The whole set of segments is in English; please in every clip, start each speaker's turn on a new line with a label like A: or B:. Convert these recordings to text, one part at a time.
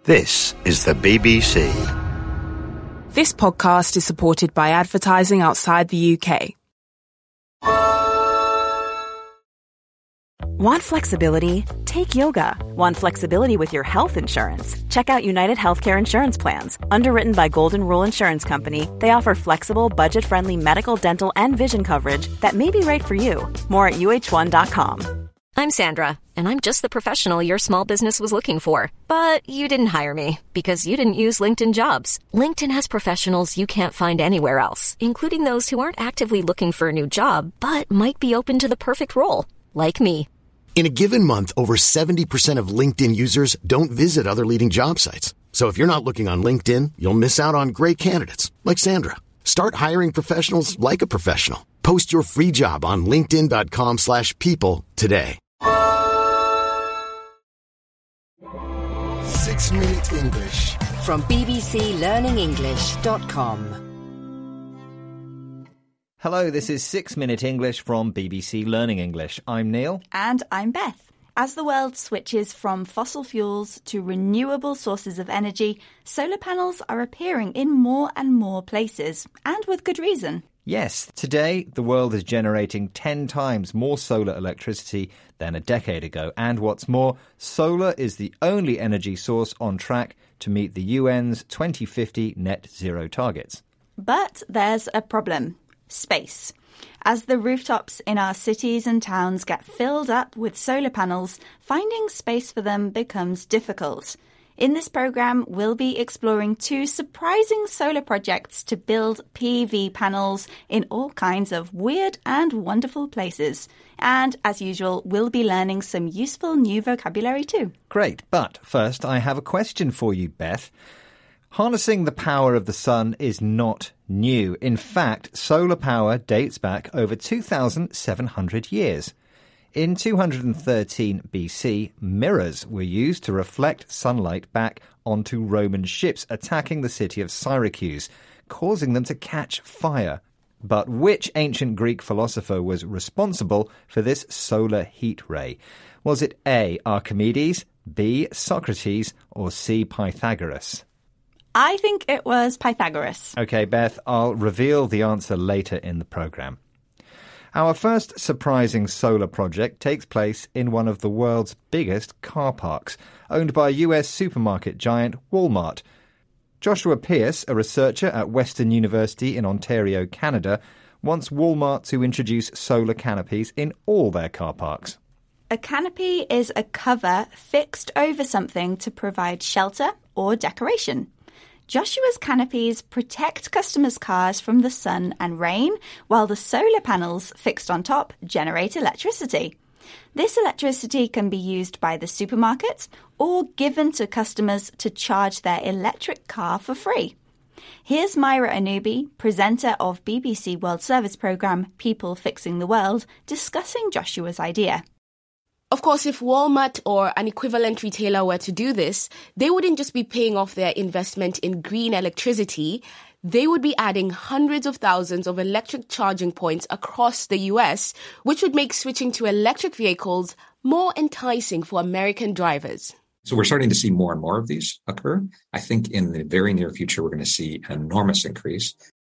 A: This is the BBC.
B: This podcast is supported by advertising outside the UK.
C: Want flexibility? Take yoga. Want flexibility with your health insurance? Check out United Healthcare Insurance Plans. Underwritten by Golden Rule Insurance Company, they offer flexible, budget-friendly medical, dental, and vision coverage that may be right for you. More at uh1.com.
D: I'm Sandra, and I'm just the professional your small business was looking for. But you didn't hire me because you didn't use LinkedIn Jobs. LinkedIn has professionals you can't find anywhere else, including those who aren't actively looking for a new job, but might be open to the perfect role, like me.
E: In a given month, over 70% of LinkedIn users don't visit other leading job sites. So if you're not looking on LinkedIn, you'll miss out on great candidates like Sandra. Start hiring professionals like a professional. Post your free job on linkedin.com/people today.
F: 6 Minute English from bbclearningenglish.com.
G: Hello, this is 6 Minute English from BBC Learning English. I'm Neil.
H: And I'm Beth. As the world switches from fossil fuels to renewable sources of energy, solar panels are appearing in more and more places, and with good reason.
G: Yes, today the world is generating 10 times more solar electricity than a decade ago. And what's more, solar is the only energy source on track to meet the UN's 2050 net zero targets.
H: But there's a problem. Space. As the rooftops in our cities and towns get filled up with solar panels, finding space for them becomes difficult. In this programme, we'll be exploring 2 surprising solar projects to build PV panels in all kinds of weird and wonderful places. And, as usual, we'll be learning some useful new vocabulary too.
G: Great, but first I have a question for you, Beth. Harnessing the power of the sun is not new. In fact, solar power dates back over 2,700 years. In 213 BC, mirrors were used to reflect sunlight back onto Roman ships attacking the city of Syracuse, causing them to catch fire. But which ancient Greek philosopher was responsible for this solar heat ray? Was it A, Archimedes, B, Socrates, or C, Pythagoras?
H: I think it was Pythagoras.
G: OK, Beth, I'll reveal the answer later in the programme. Our first surprising solar project takes place in one of the world's biggest car parks, owned by US supermarket giant Walmart. Joshua Pearce, a researcher at Western University in Ontario, Canada, wants Walmart to introduce solar canopies in all their car parks.
H: A canopy is a cover fixed over something to provide shelter or decoration. Joshua's canopies protect customers' cars from the sun and rain, while the solar panels fixed on top generate electricity. This electricity can be used by the supermarket or given to customers to charge their electric car for free. Here's Myra Anubi, presenter of BBC World Service programme People Fixing the World, discussing Joshua's idea.
I: Of course, if Walmart or an equivalent retailer were to do this, they wouldn't just be paying off their investment in green electricity. They would be adding hundreds of thousands of electric charging points across the US, which would make switching to electric vehicles more enticing for American drivers.
J: So we're starting to see more and more of these occur. I think in the very near future, we're going to see an enormous increase.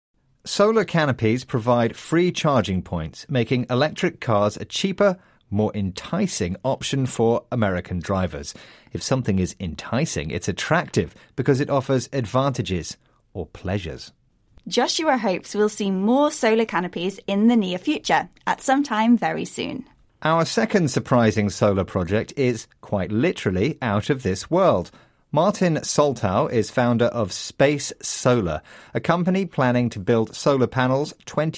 G: Solar canopies provide free charging points, making electric cars a cheaper, more enticing option for American drivers. If something is enticing, it's attractive because it offers advantages or pleasures.
H: Joshua hopes we'll see more solar canopies in the near future, at some time very soon.
G: Our second surprising solar project is, quite literally, out of this world. Martin Soltau is founder of Space Solar, a company planning to build solar panels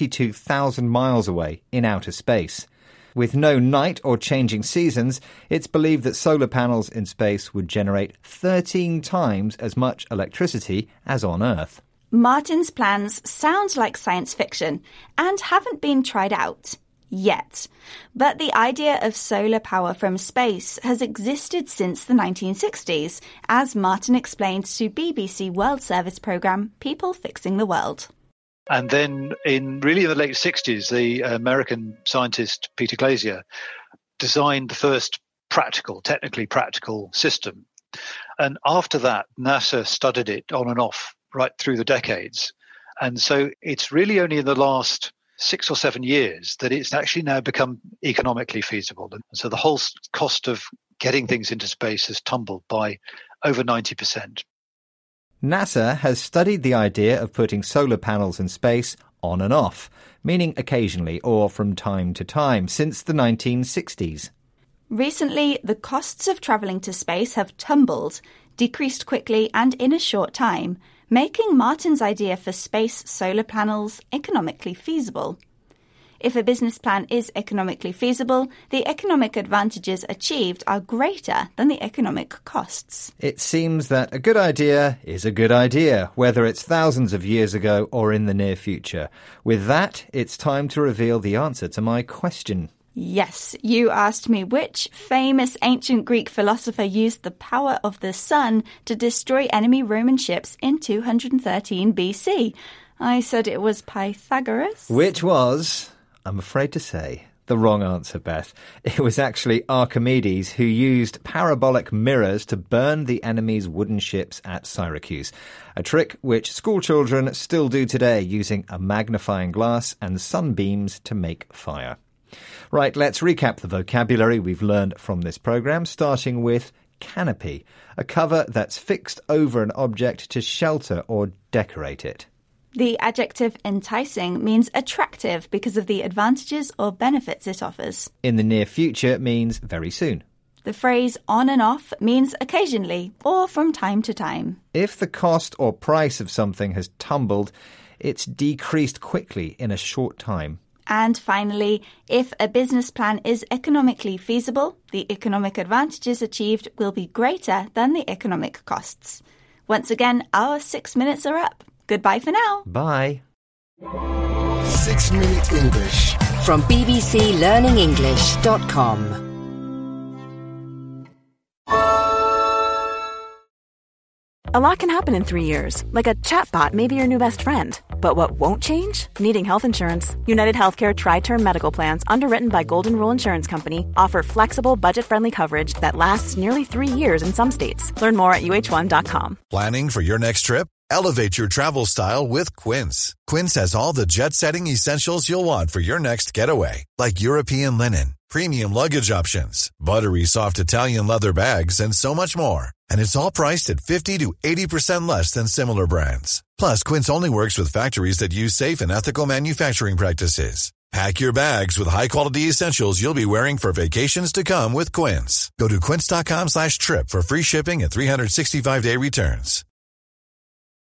G: 22,000 miles away in outer space. With no night or changing seasons, it's believed that solar panels in space would generate 13 times as much electricity as on Earth.
H: Martin's plans sound like science fiction and haven't been tried out yet. But the idea of solar power from space has existed since the 1960s, as Martin explained to BBC World Service programme People Fixing the World.
K: And then in the late 60s, the American scientist Peter Glazier designed the first technically practical system And after that, NASA studied it on and off right through the decades. And so it's really only in the last 6 or 7 years that it's actually now become economically feasible. And so the whole cost of getting things into space has tumbled by over 90%.
G: NASA has studied the idea of putting solar panels in space on and off, meaning occasionally or from time to time, since the 1960s.
H: Recently, the costs of travelling to space have tumbled, decreased quickly and in a short time, making Martin's idea for space solar panels economically feasible. If a business plan is economically feasible, the economic advantages achieved are greater than the economic costs.
G: It seems that a good idea is a good idea, whether it's thousands of years ago or in the near future. With that, it's time to reveal the answer to my question.
H: Yes, you asked me which famous ancient Greek philosopher used the power of the sun to destroy enemy Roman ships in 213 BC. I said it was Pythagoras.
G: Which was, I'm afraid to say, the wrong answer, Beth. It was actually Archimedes, who used parabolic mirrors to burn the enemy's wooden ships at Syracuse, a trick which schoolchildren still do today, using a magnifying glass and sunbeams to make fire. Right, let's recap the vocabulary we've learned from this programme, starting with canopy, a cover that's fixed over an object to shelter or decorate it.
H: The adjective enticing means attractive because of the advantages or benefits it offers.
G: In the near future means very soon.
H: The phrase on and off means occasionally or from time to time.
G: If the cost or price of something has tumbled, it's decreased quickly in a short time.
H: And finally, if a business plan is economically feasible, the economic advantages achieved will be greater than the economic costs. Once again, our 6 minutes are up. Goodbye for now.
G: Bye.
F: 6 Minute English
L: from bbclearningenglish.com.
C: A lot can happen in 3 years, like a chatbot may be your new best friend. But what won't change? Needing health insurance. United Healthcare Tri-Term Medical Plans, underwritten by Golden Rule Insurance Company, offer flexible, budget-friendly coverage that lasts nearly 3 years in some states. Learn more at uh1.com.
M: Planning for your next trip? Elevate your travel style with Quince. Quince has all the jet-setting essentials you'll want for your next getaway, like European linen, premium luggage options, buttery soft Italian leather bags, and so much more. And it's all priced at 50 to 80% less than similar brands. Plus, Quince only works with factories that use safe and ethical manufacturing practices. Pack your bags with high-quality essentials you'll be wearing for vacations to come with Quince. Go to quince.com/trip for free shipping and 365-day returns.